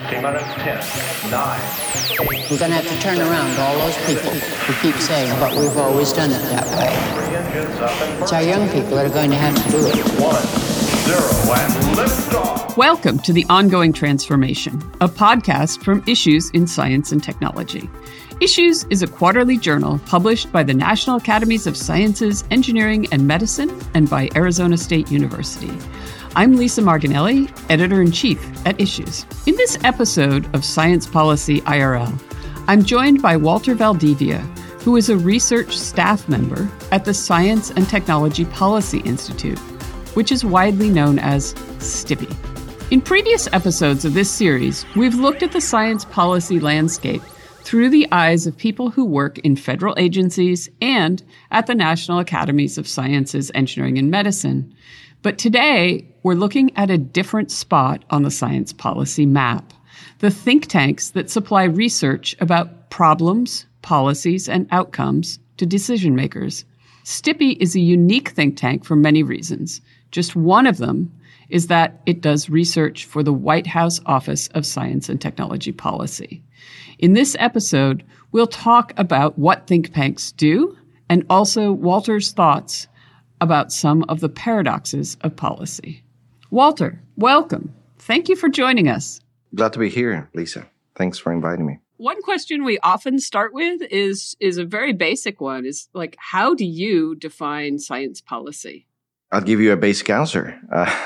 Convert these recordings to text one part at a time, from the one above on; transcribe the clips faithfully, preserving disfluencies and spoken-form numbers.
T-minus ten, nine, eight, We're going to have to turn around all those people who keep saying, but we've always done it that way. three engines up and It's our young people that are going to have to do it. one, zero, and lift off. Welcome to The Ongoing Transformation, a podcast from Issues in Science and Technology. Issues is a quarterly journal published by the National Academies of Sciences, Engineering, and Medicine and by Arizona State University. I'm Lisa Marginelli, Editor-in-Chief at Issues. In this episode of Science Policy I R L, I'm joined by Walter Valdivia, who is a research staff member at the Science and Technology Policy Institute, which is widely known as STIPI. In previous episodes of this series, we've looked at the science policy landscape through the eyes of people who work in federal agencies and at the National Academies of Sciences, Engineering, and Medicine. But today, we're looking at a different spot on the science policy map, the think tanks that supply research about problems, policies, and outcomes to decision makers. STIPI is a unique think tank for many reasons. Just one of them is that it does research for the White House Office of Science and Technology Policy. In this episode, we'll talk about what think tanks do and also Walter's thoughts about some of the paradoxes of policy. Walter, welcome. Thank you for joining us. Glad to be here, Lisa. Thanks for inviting me. One question we often start with is, is a very basic one, is like, how do you define science policy? I'll give you a basic answer. Uh,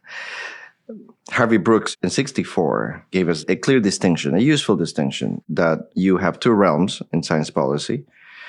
Harvey Brooks in sixty-four gave us a clear distinction, a useful distinction, that you have two realms in science policy.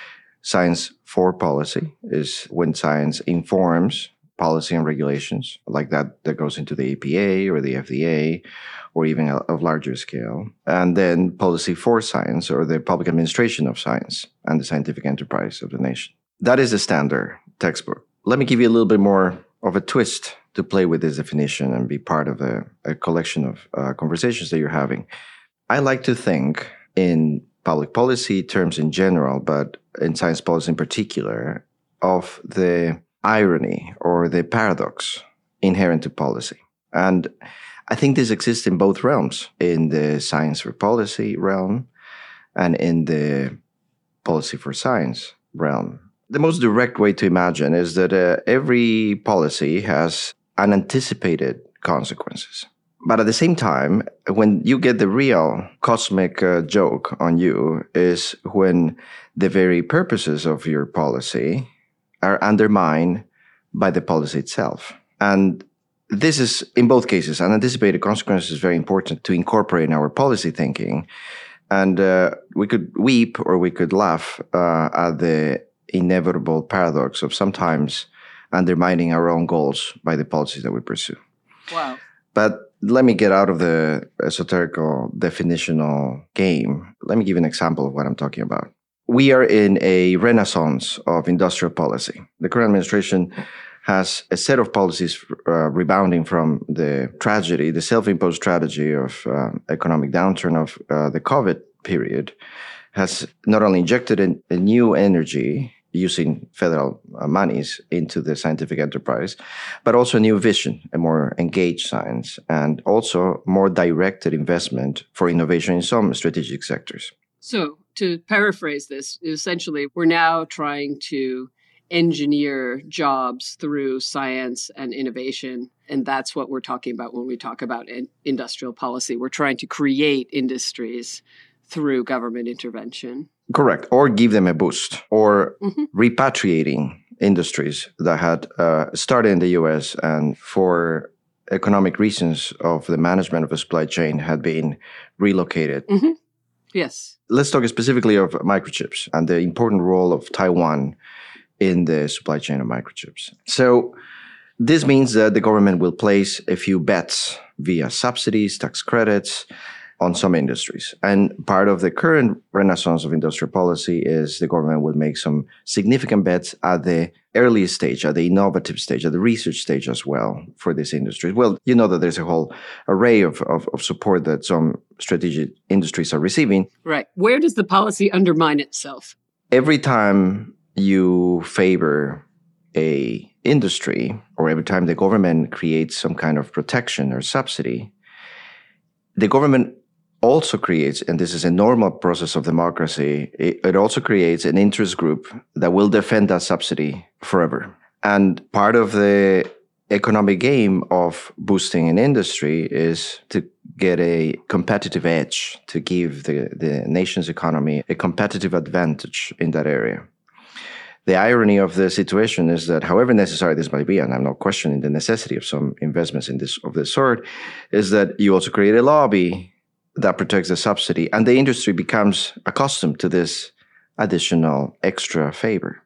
Science for policy is when science informs policy and regulations, like that that goes into the E P A or the F D A, or even of larger scale. And then policy for science, or the public administration of science and the scientific enterprise of the nation. That is the standard textbook. Let me give you a little bit more of a twist to play with this definition and be part of a, a collection of uh, conversations that you're having. I like to think in public policy terms in general, but in science policy in particular, of the irony or the paradox inherent to policy. And I think this exists in both realms, in the science for policy realm and in the policy for science realm. The most direct way to imagine is that uh, every policy has unanticipated consequences. But at the same time, when you get the real cosmic uh, joke on you is when the very purposes of your policy are undermined by the policy itself. And this is, in both cases, unanticipated consequences is very important to incorporate in our policy thinking. And uh, we could weep or we could laugh uh, at the inevitable paradox of sometimes undermining our own goals by the policies that we pursue. Wow. But let me get out of the esoterical definitional game. Let me give you an example of what I'm talking about. We are in a renaissance of industrial policy. The current administration has a set of policies uh, rebounding from the tragedy, the self-imposed tragedy of uh, economic downturn of uh, the COVID period, has not only injected in a new energy using federal uh, monies into the scientific enterprise, but also a new vision, a more engaged science, and also more directed investment for innovation in some strategic sectors. So, to paraphrase this, essentially, we're now trying to engineer jobs through science and innovation. And that's what we're talking about when we talk about in- industrial policy. We're trying to create industries through government intervention. Correct. Or give them a boost, or mm-hmm. repatriating industries that had uh, started in the U S and for economic reasons of the management of the supply chain had been relocated. Mm-hmm. Yes. Let's talk specifically of microchips and the important role of Taiwan in the supply chain of microchips. So this means that the government will place a few bets via subsidies, tax credits, on some industries. And part of the current renaissance of industrial policy is the government will make some significant bets at the early stage, at the innovative stage, at the research stage as well for these industries. Well, you know that there's a whole array of, of, of support that some strategic industries are receiving. Right. Where does the policy undermine itself? Every time you favor a industry, or every time the government creates some kind of protection or subsidy, the government also creates, and this is a normal process of democracy, it, it also creates an interest group that will defend that subsidy forever. And part of the economic game of boosting an industry is to get a competitive edge, to give the, the nation's economy a competitive advantage in that area. The irony of the situation is that however necessary this might be, and I'm not questioning the necessity of some investments in this of this sort, is that you also create a lobby that protects the subsidy, and the industry becomes accustomed to this additional extra favor.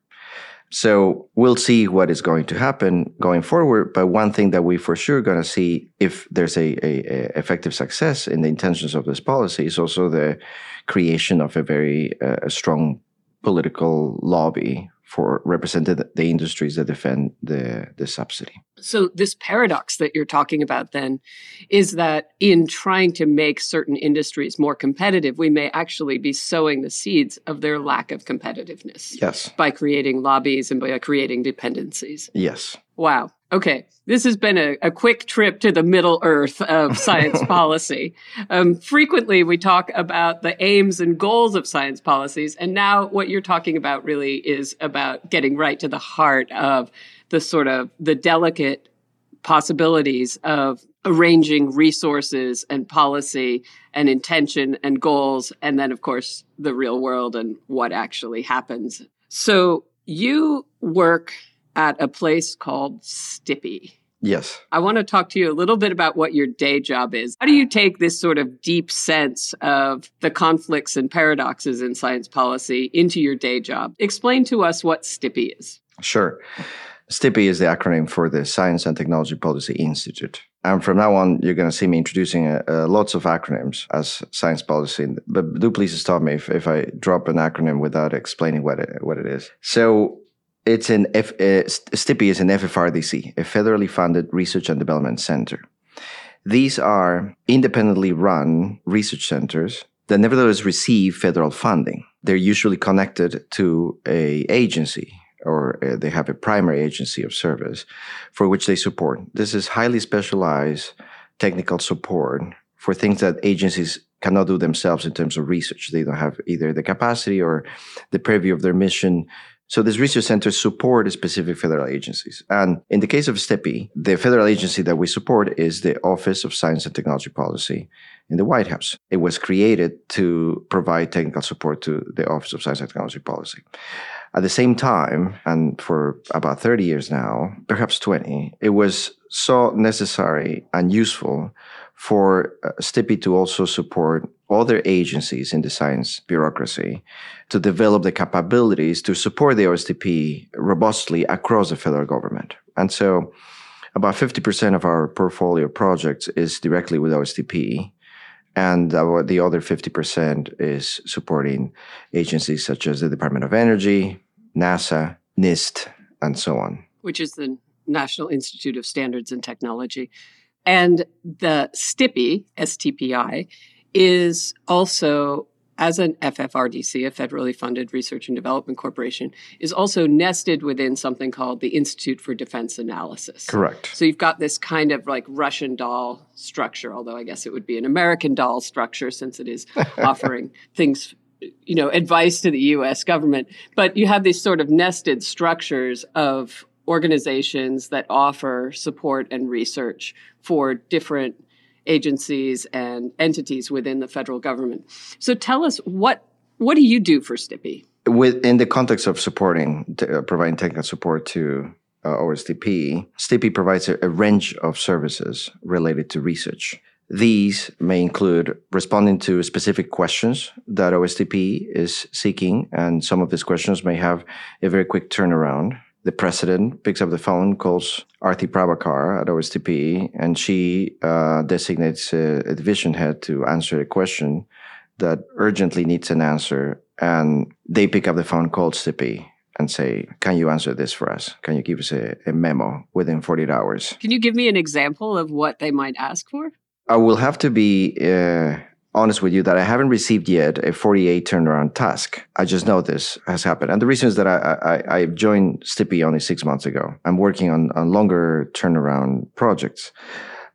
So we'll see what is going to happen going forward. But one thing that we for sure are going to see if there's a, a, a effective success in the intentions of this policy is also the creation of a very uh, strong political lobby for representing the industries that defend the, the subsidy. So this paradox that you're talking about then is that in trying to make certain industries more competitive, we may actually be sowing the seeds of their lack of competitiveness. Yes. By creating lobbies and by creating dependencies. Yes. Wow. Okay. This has been a, a quick trip to the Middle Earth of science policy. Um, frequently, we talk about the aims and goals of science policies. And now what you're talking about really is about getting right to the heart of the sort of the delicate possibilities of arranging resources and policy and intention and goals. And then, of course, the real world and what actually happens. So you work at a place called STIPI. Yes. I want to talk to you a little bit about what your day job is. How do you take this sort of deep sense of the conflicts and paradoxes in science policy into your day job? Explain to us what STIPI is. Sure. STIPI is the acronym for the Science and Technology Policy Institute. And from now on, you're going to see me introducing uh, uh, lots of acronyms as science policy. But do please stop me if, if I drop an acronym without explaining what it, what it is. So it's an F, uh, STIPI is an F F R D C, a federally funded research and development center. These are independently run research centers that nevertheless receive federal funding. They're usually connected to an agency, or uh, they have a primary agency of service for which they support. This is highly specialized technical support for things that agencies cannot do themselves in terms of research. They don't have either the capacity or the purview of their mission. So these research centers support specific federal agencies. And in the case of STIPI, the federal agency that we support is the Office of Science and Technology Policy in the White House. It was created to provide technical support to the Office of Science and Technology Policy. At the same time, and for about thirty years now, perhaps twenty, it was so necessary and useful for uh, STIPI to also support other agencies in the science bureaucracy to develop the capabilities to support the O S T P robustly across the federal government. And so about fifty percent of our portfolio projects is directly with O S T P. And uh, the other fifty percent is supporting agencies such as the Department of Energy, NASA, NIST, and so on. Which is the National Institute of Standards and Technology. And the STIPI, S T P I, is also, as an F F R D C, a federally funded research and development corporation, is also nested within something called the Institute for Defense Analysis. Correct. So you've got this kind of like Russian doll structure, although I guess it would be an American doll structure since it is offering things, you know, advice to the U S government. But you have these sort of nested structures of organizations that offer support and research for different agencies and entities within the federal government. So tell us, what what do you do for STIPI? With, in the context of supporting, uh, providing technical support to uh, O S T P, STIPI provides a, a range of services related to research. These may include responding to specific questions that O S T P is seeking, and some of these questions may have a very quick turnaround. The president picks up the phone, calls Arti Prabhakar at O S T P, and she uh, designates a, a division head to answer a question that urgently needs an answer. And they pick up the phone, call STIPI, and say, can you answer this for us? Can you give us a, a memo within forty-eight hours? Can you give me an example of what they might ask for? I will have to be uh, honest with you that I haven't received yet a forty-eight turnaround task. I just know this has happened. And the reason is that I, I, I joined STIPI only six months ago. I'm working on, on longer turnaround projects.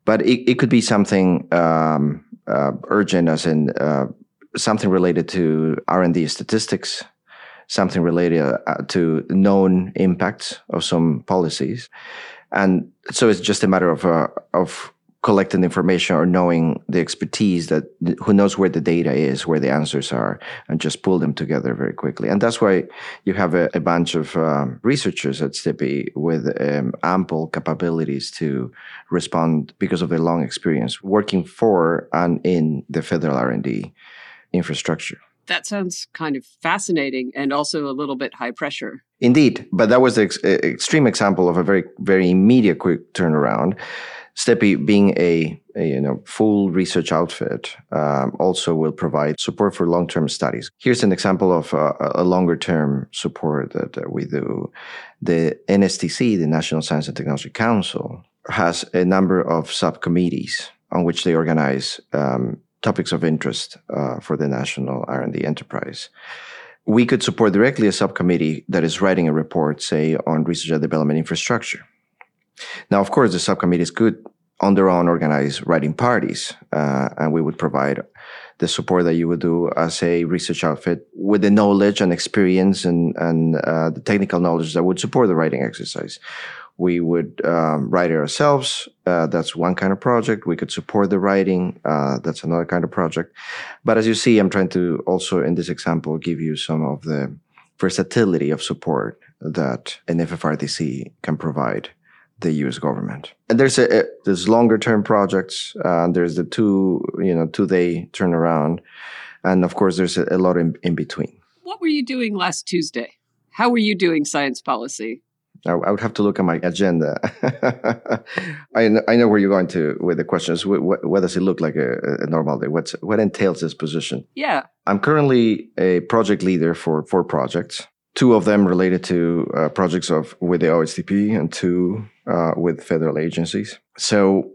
But it, it could be something um, uh, urgent, as in uh, something related to R and D statistics, something related uh, to known impacts of some policies. And so it's just a matter of uh, of collecting information or knowing the expertise that who knows where the data is, where the answers are, and just pull them together very quickly. And that's why you have a, a bunch of um, researchers at S T P I with um, ample capabilities to respond because of their long experience working for and in the federal R and D infrastructure. That sounds kind of fascinating and also a little bit high pressure. Indeed, but that was the ex- extreme example of a very, very immediate quick turnaround. S T P I, being a, a you know full research outfit, um, also will provide support for long-term studies. Here's an example of uh, a longer-term support that uh, we do. The N S T C, the National Science and Technology Council, has a number of subcommittees on which they organize um, topics of interest uh, for the national R and D enterprise. We could support directly a subcommittee that is writing a report, say, on research and development infrastructure. Now, of course, the subcommittees could, on their own, organize writing parties, uh, and we would provide the support that you would do as a research outfit with the knowledge and experience and, and uh, the technical knowledge that would support the writing exercise. We would um, write it ourselves. Uh, that's one kind of project. We could support the writing. Uh, that's another kind of project. But as you see, I'm trying to also, in this example, give you some of the versatility of support that an F F R D C can provide the U S government. And there's a, a there's longer term projects. Uh, there's the two you know two day turnaround, and of course there's a, a lot in, in between. What were you doing last Tuesday? How were you doing science policy? I, I would have to look at my agenda. I know, I know where you're going to with the questions. What, what, what does it look like a, a normal day? What's what entails this position? Yeah, I'm currently a project leader for four projects. Two of them related to uh, projects of with the O S T P and two uh, with federal agencies. So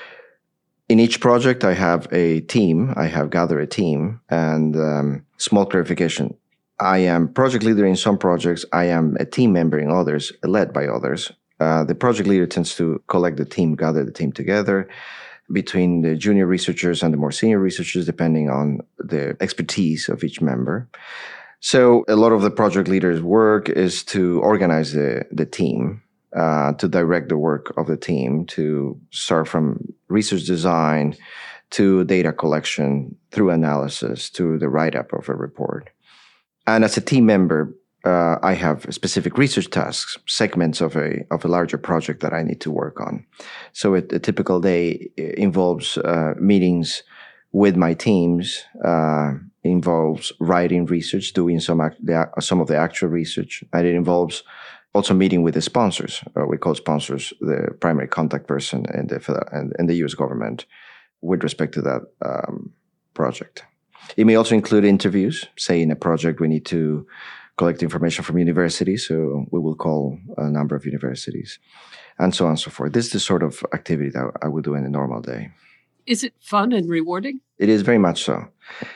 in each project, I have a team. I have gathered a team. And um, small clarification, I am project leader in some projects. I am a team member in others, led by others. Uh, the project leader tends to collect the team, gather the team together between the junior researchers and the more senior researchers, depending on the expertise of each member. So a lot of the project leader's work is to organize the, the team, uh, to direct the work of the team, to start from research design to data collection, through analysis, to the write-up of a report. And as a team member, uh, I have specific research tasks, segments of a of a larger project that I need to work on. So a, a typical day involves uh, meetings with my teams, uh, involves writing research, doing some act, the, some of the actual research, and it involves also meeting with the sponsors. Uh, we call sponsors the primary contact person in the in, in the U S government with respect to that um, project. It may also include interviews. Say in a project we need to collect information from universities, so we will call a number of universities, and so on and so forth. This is the sort of activity that I would do in a normal day. Is it fun and rewarding? It is very much so.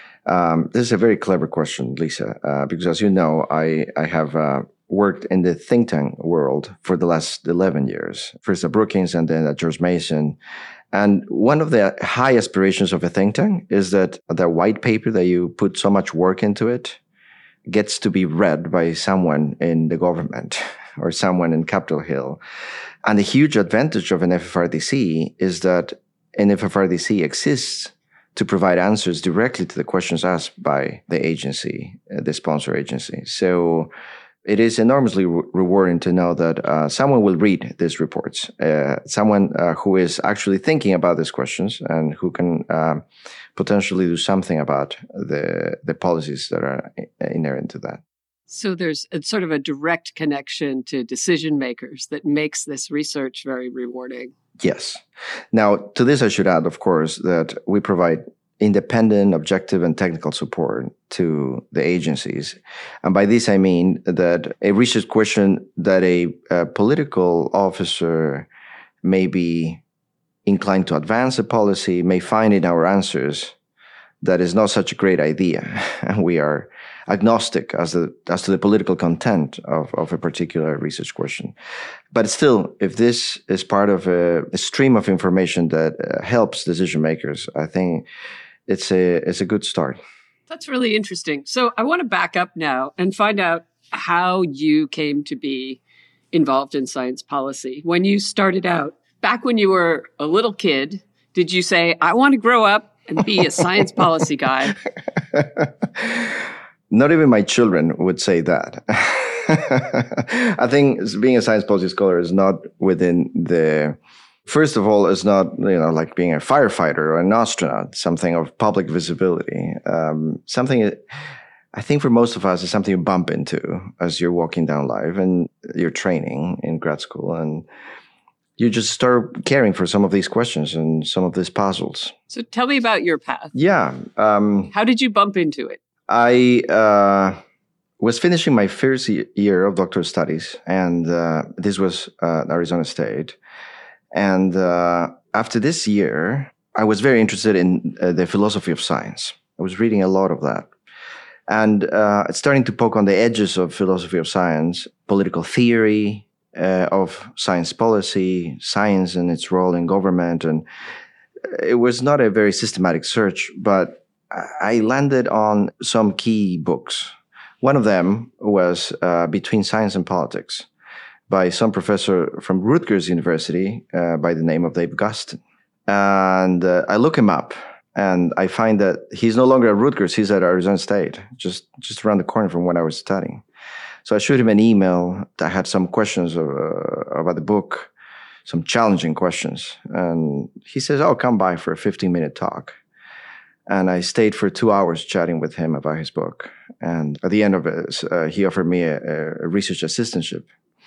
Um, this is a very clever question, Lisa, uh, because as you know, I, I have uh, worked in the think tank world for the last eleven years, first at Brookings and then at George Mason. And one of the high aspirations of a think tank is that the white paper that you put so much work into it gets to be read by someone in the government or someone in Capitol Hill. And the huge advantage of an F F R D C is that an F F R D C exists to provide answers directly to the questions asked by the agency, uh, the sponsor agency. So it is enormously re- rewarding to know that uh, someone will read these reports, uh, someone uh, who is actually thinking about these questions and who can um, potentially do something about the the policies that are inherent to that. So there's a sort of a direct connection to decision makers that makes this research very rewarding. Yes. Now, to this, I should add, of course, that we provide independent, objective, and technical support to the agencies. And by this, I mean that a research question that a, a political officer may be inclined to advance a policy may find in our answers that is not such a great idea. And we are agnostic as, the, as to the political content of, of a particular research question. But still, if this is part of a, a stream of information that uh, helps decision makers, I think it's a, it's a good start. That's really interesting. So I want to back up now and find out how you came to be involved in science policy. When you started out, back when you were a little kid, did you say, I want to grow up and be a science policy guy? Not even my children would say that. I think being a science policy scholar is not within the, first of all, it's not, you know, like being a firefighter or an astronaut, something of public visibility. Um, something, I think for most of us, is something you bump into as you're walking down life and you're training in grad school, and you just start caring for some of these questions and some of these puzzles. So tell me about your path. Yeah. Um, How did you bump into it? I uh, was finishing my first year of doctoral studies, and uh, this was uh, Arizona State. And uh, after this year, I was very interested in uh, the philosophy of science. I was reading a lot of that. And uh, starting to poke on the edges of philosophy of science, political theory, uh, of science policy, science and its role in government. And it was not a very systematic search, but I landed on some key books. One of them was uh, Between Science and Politics by some professor from Rutgers University uh, by the name of Dave Gustin. And uh, I look him up, and I find that he's no longer at Rutgers, he's at Arizona State, just, just around the corner from when I was studying. So I showed him an email that had some questions uh, about the book, some challenging questions. And he says, oh, come by for a fifteen-minute talk. And I stayed for two hours chatting with him about his book. And at the end of it, uh, he offered me a, a research assistantship.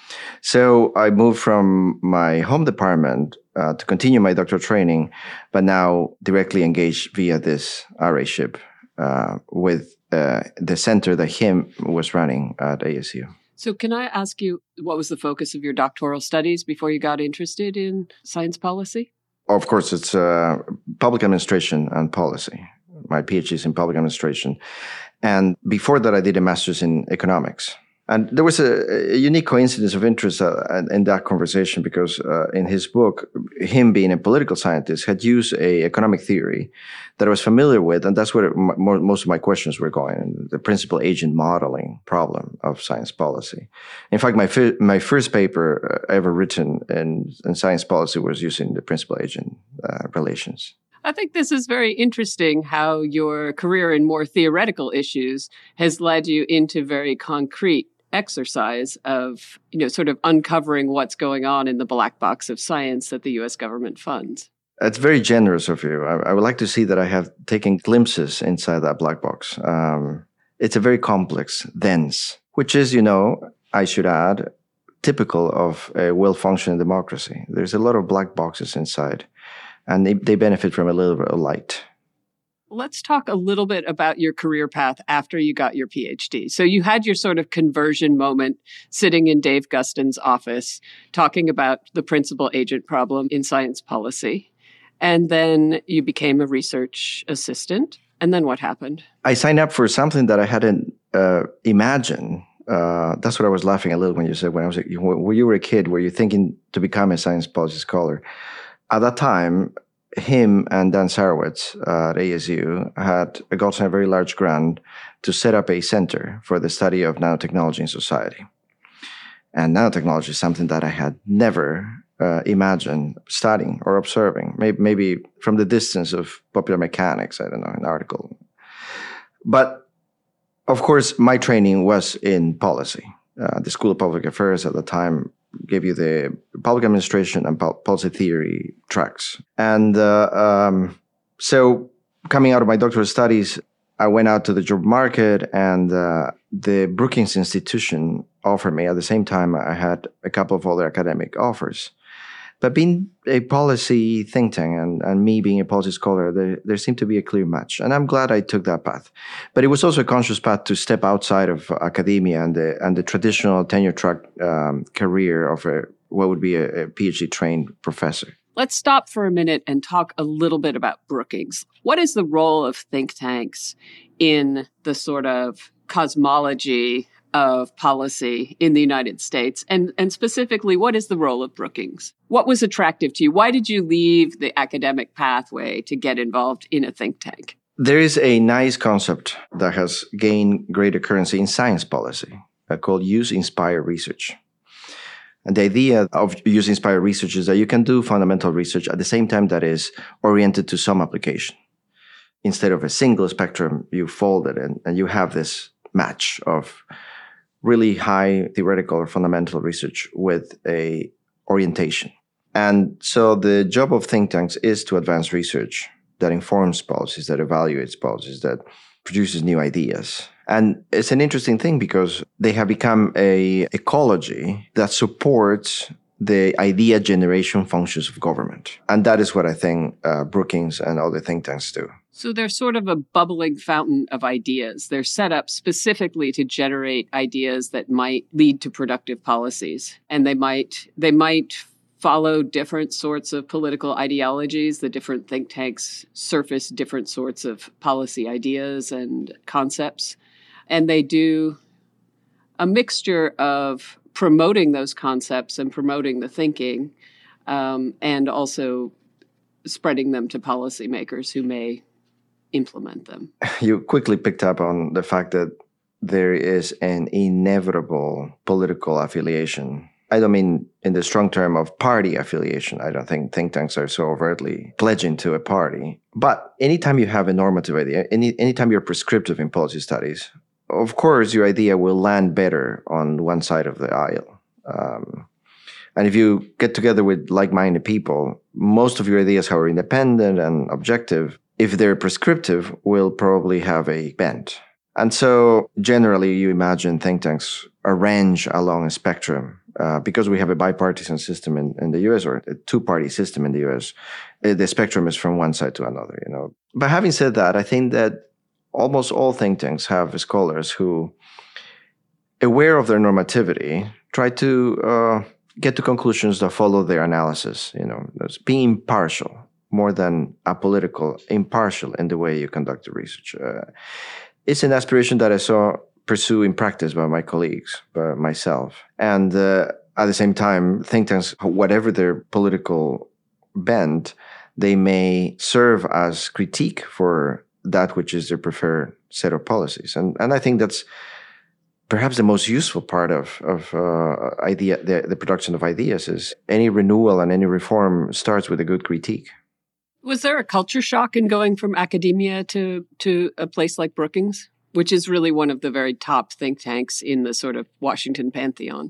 So I moved from my home department uh, to continue my doctoral training, but now directly engaged via this R A-ship uh, with uh, the center that him was running at A S U. So can I ask you, what was the focus of your doctoral studies before you got interested in science policy? Of course, it's uh, public administration and policy. My PhD is in public administration. And before that, I did a master's in economics. And there was a, a unique coincidence of interest uh, in that conversation because uh, in his book, him being a political scientist had used a economic theory that I was familiar with, and that's where it, m- most of my questions were going, the principal agent modeling problem of science policy. In fact, my fi- my first paper uh, ever written in, in science policy was using the principal agent uh, relations. I think this is very interesting how your career in more theoretical issues has led you into very concrete exercise of, you know, sort of uncovering what's going on in the black box of science that the U S government funds. It's very generous of you. I, I would like to see that I have taken glimpses inside that black box. Um, it's a very complex, dense, which is, you know, I should add, typical of a well-functioning democracy. There's a lot of black boxes inside, and they, they benefit from a little bit of light. Let's talk a little bit about your career path after you got your PhD. So you had your sort of conversion moment sitting in Dave Gustin's office, talking about the principal agent problem in science policy. And then you became a research assistant. And then what happened? I signed up for something that I hadn't uh, imagined. Uh, that's what I was laughing a little when you said when I was when you were a kid, were you thinking to become a science policy scholar? At that time, him and Dan Sarowitz uh, at A S U had gotten a very large grant to set up a center for the study of nanotechnology in society. And nanotechnology is something that I had never uh, imagined studying or observing, maybe, maybe from the distance of popular mechanics, I don't know, an article. But of course, my training was in policy. Uh, the School of Public Affairs at the time gave you the public administration and policy theory tracks. And uh, um, so coming out of my doctoral studies, I went out to the job market, and uh, the Brookings Institution offered me. At the same time, I had a couple of other academic offers. But being a policy think tank and, and me being a policy scholar, there, there seemed to be a clear match. And I'm glad I took that path. But it was also a conscious path to step outside of academia and the, and the traditional tenure track um, career of a, what would be a, a PhD-trained professor. Let's stop for a minute and talk a little bit about Brookings. What is the role of think tanks in the sort of cosmology of policy in the United States? And, and specifically, what is the role of Brookings? What was attractive to you? Why did you leave the academic pathway to get involved in a think tank? There is a nice concept that has gained greater currency in science policy uh, called use-inspired research. And the idea of use-inspired research is that you can do fundamental research at the same time that is oriented to some application. Instead of a single spectrum, you fold it and, and you have this match of really high theoretical or fundamental research with a orientation. And so the job of think tanks is to advance research that informs policies, that evaluates policies, that produces new ideas. And it's an interesting thing because they have become a ecology that supports the idea generation functions of government. And that is what I think uh, Brookings and other think tanks do. So they're sort of a bubbling fountain of ideas. They're set up specifically to generate ideas that might lead to productive policies. And they might they might follow different sorts of political ideologies. The different think tanks surface different sorts of policy ideas and concepts. And they do a mixture of promoting those concepts and promoting the thinking, um, and also spreading them to policymakers who may implement them. You quickly picked up on the fact that there is an inevitable political affiliation. I don't mean in the strong term of party affiliation. I don't think think tanks are so overtly pledging to a party. But anytime you have a normative idea, any anytime you're prescriptive in policy studies, of course, your idea will land better on one side of the aisle. Um, and if you get together with like-minded people, most of your ideas, however independent and objective, if they're prescriptive, will probably have a bent. And so generally, you imagine think tanks arrange along a spectrum. Uh, because we have a bipartisan system in, in the U S, or a two-party system in the U S, uh, the spectrum is from one side to another, you know. But having said that, I think that almost all think tanks have scholars who, aware of their normativity, try to uh, get to conclusions that follow their analysis, you know, being impartial, more than apolitical, impartial in the way you conduct the research. Uh, it's an aspiration that I saw pursue in practice by my colleagues, by myself. And uh, at the same time, think tanks, whatever their political bent, they may serve as critique for that which is their preferred set of policies. And and I think that's perhaps the most useful part of, of uh, idea, the, the production of ideas is any renewal and any reform starts with a good critique. Was there a culture shock in going from academia to, to a place like Brookings, which is really one of the very top think tanks in the sort of Washington pantheon?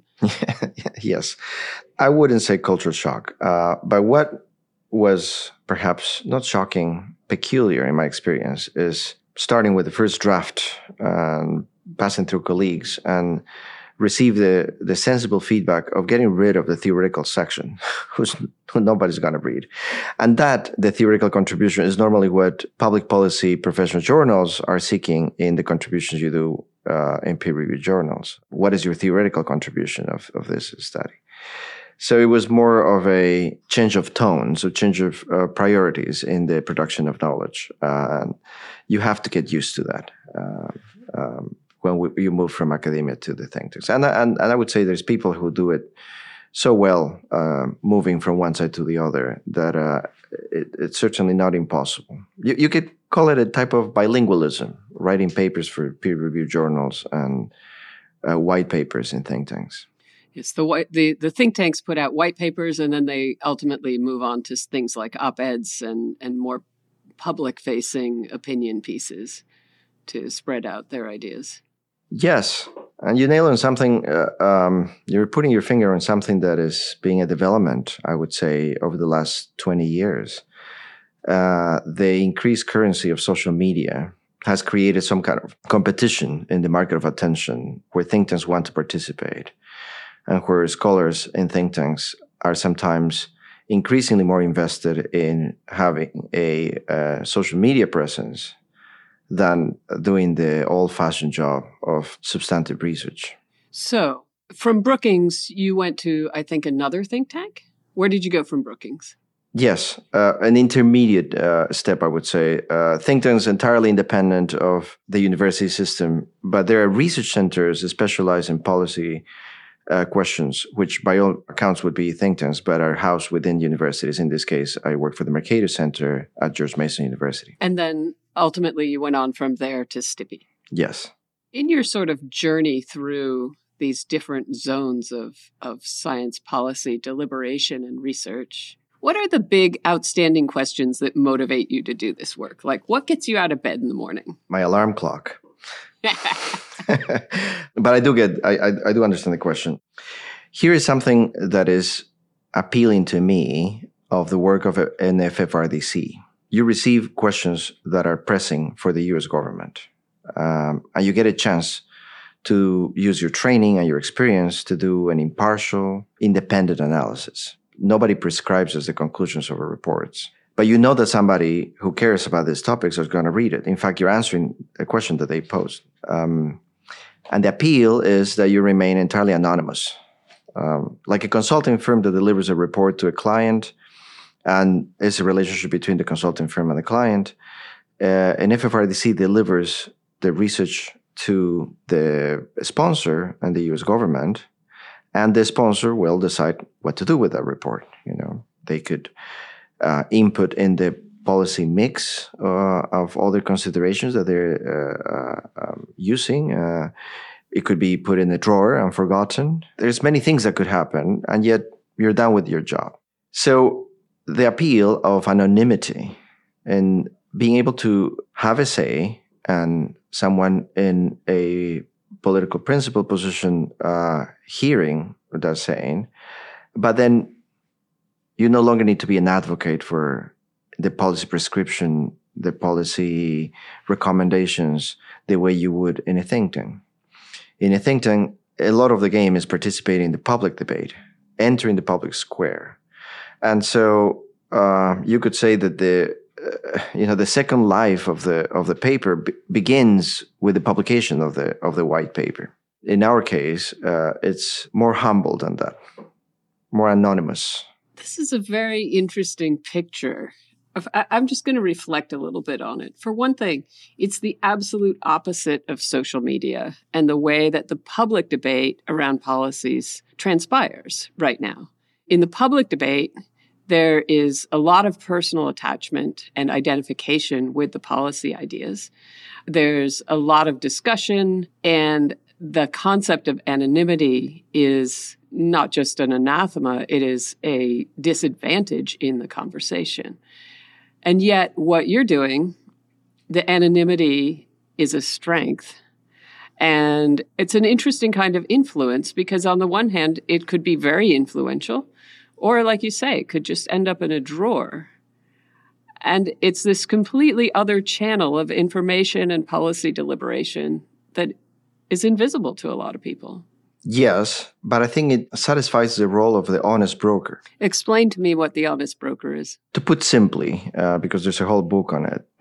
Yes. I wouldn't say cultural shock. Uh, but what was perhaps not shocking, peculiar in my experience, is starting with the first draft and passing through colleagues and receive the, the sensible feedback of getting rid of the theoretical section, who's, who nobody's going to read. And that, the theoretical contribution, is normally what public policy professional journals are seeking in the contributions you do uh, in peer-reviewed journals. What is your theoretical contribution of, of this study? So it was more of a change of tone, so change of uh, priorities in the production of knowledge. Uh, and you have to get used to that. Uh, um, when we, you move from academia to the think tanks. And, and, and I would say there's people who do it so well, uh, moving from one side to the other, that uh, it, it's certainly not impossible. You, you could call it a type of bilingualism, writing papers for peer-reviewed journals and uh, white papers in think tanks. Yes, the, white, the the think tanks put out white papers, and then they ultimately move on to things like op-eds and, and more public-facing opinion pieces to spread out their ideas. Yes, and you nail on something. Uh, um, you're putting your finger on something that is being a development, I would say, over the last twenty years. Uh, the increased currency of social media has created some kind of competition in the market of attention where think tanks want to participate, and where scholars in think tanks are sometimes increasingly more invested in having a uh, social media presence than doing the old-fashioned job of substantive research. So, from Brookings, you went to, I think, another think tank? Where did you go from Brookings? Yes, uh, an intermediate uh, step, I would say. Uh, think tanks entirely independent of the university system, but there are research centers that specialize in policy uh, questions, which by all accounts would be think tanks, but are housed within universities. In this case, I work for the Mercator Center at George Mason University. And then ultimately you went on from there to Stippy. Yes. In your sort of journey through these different zones of, of science policy, deliberation, and research, what are the big outstanding questions that motivate you to do this work? Like, what gets you out of bed in the morning? My alarm clock. But I do get, I, I, I do understand the question. Here is something that is appealing to me of the work of an F F R D C. You receive questions that are pressing for the U S government, um, and you get a chance to use your training and your experience to do an impartial, independent analysis. Nobody prescribes us the conclusions of our reports. But you know that somebody who cares about these topics is going to read it. In fact, you're answering a question that they posed. Um, and the appeal is that you remain entirely anonymous. Um, like a consulting firm that delivers a report to a client, and it's a relationship between the consulting firm and the client, uh, an F F R D C delivers the research to the sponsor and the U S government, and the sponsor will decide what to do with that report. You know, they could uh, input in the policy mix uh, of other considerations that they're uh, uh, um, using. Uh, it could be put in a drawer and forgotten. There's many things that could happen, and yet you're done with your job. So the appeal of anonymity and being able to have a say, and someone in a political principle position uh, hearing what they're saying, but then you no longer need to be an advocate for the policy prescription, the policy recommendations, the way you would in a think tank. In a think tank, a lot of the game is participating in the public debate, entering the public square. And so uh, you could say that the uh, you know the second life of the of the paper b- begins with the publication of the of the white paper. In our case, uh, it's more humble than that, more anonymous. This is a very interesting picture. Of, I, I'm just going to reflect a little bit on it. For one thing, it's the absolute opposite of social media and the way that the public debate around policies transpires right now. In the public debate, there is a lot of personal attachment and identification with the policy ideas. There's a lot of discussion, and the concept of anonymity is not just an anathema, it is a disadvantage in the conversation. And yet what you're doing, the anonymity is a strength. And it's an interesting kind of influence because on the one hand, it could be very influential, or like you say, it could just end up in a drawer. And it's this completely other channel of information and policy deliberation that is invisible to a lot of people. Yes, but I think it satisfies the role of the honest broker. Explain to me what the honest broker is. To put simply, uh, because there's a whole book on it,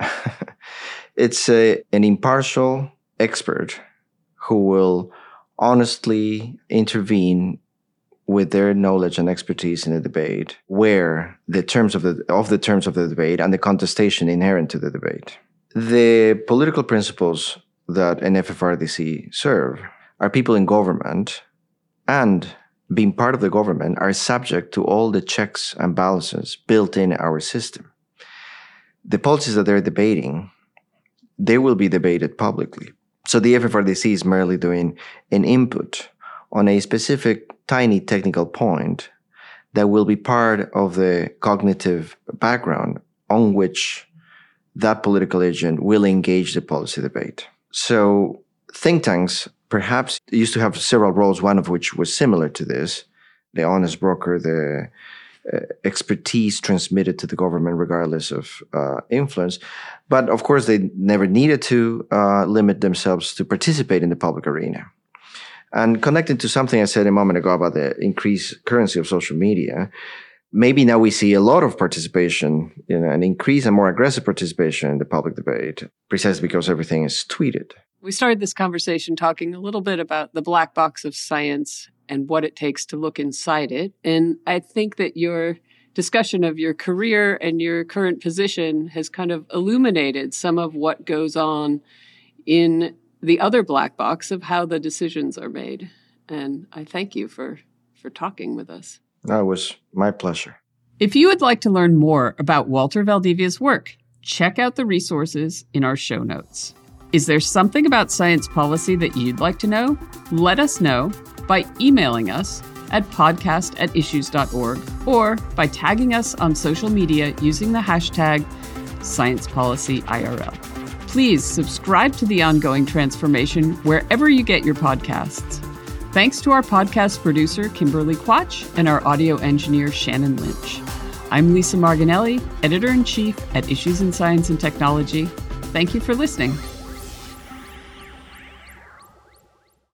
it's a, an impartial expert who will honestly intervene with their knowledge and expertise in a debate where the terms of the of the terms of the debate and the contestation inherent to the debate. The political principles that an F F R D C serve are people in government, and being part of the government are subject to all the checks and balances built in our system. The policies that they're debating, they will be debated publicly. So the F F R D C is merely doing an input on a specific tiny technical point that will be part of the cognitive background on which that political agent will engage the policy debate. So think tanks perhaps used to have several roles, one of which was similar to this, the honest broker, the uh, expertise transmitted to the government regardless of uh, influence. But of course, they never needed to uh, limit themselves to participate in the public arena. And connecting to something I said a moment ago about the increased currency of social media, maybe now we see a lot of participation, you know, an increased and more aggressive participation in the public debate, precisely because everything is tweeted. We started this conversation talking a little bit about the black box of science and what it takes to look inside it. And I think that your discussion of your career and your current position has kind of illuminated some of what goes on in the other black box of how the decisions are made. And I thank you for, for talking with us. That was my pleasure. If you would like to learn more about Walter Valdivia's work, check out the resources in our show notes. Is there something about science policy that you'd like to know? Let us know by emailing us at podcast at issues dot org or by tagging us on social media using the hashtag Science Policy I R L. Please subscribe to The Ongoing Transformation wherever you get your podcasts. Thanks to our podcast producer, Kimberly Quach, and our audio engineer, Shannon Lynch. I'm Lisa Marginelli, Editor-in-Chief at Issues in Science and Technology. Thank you for listening.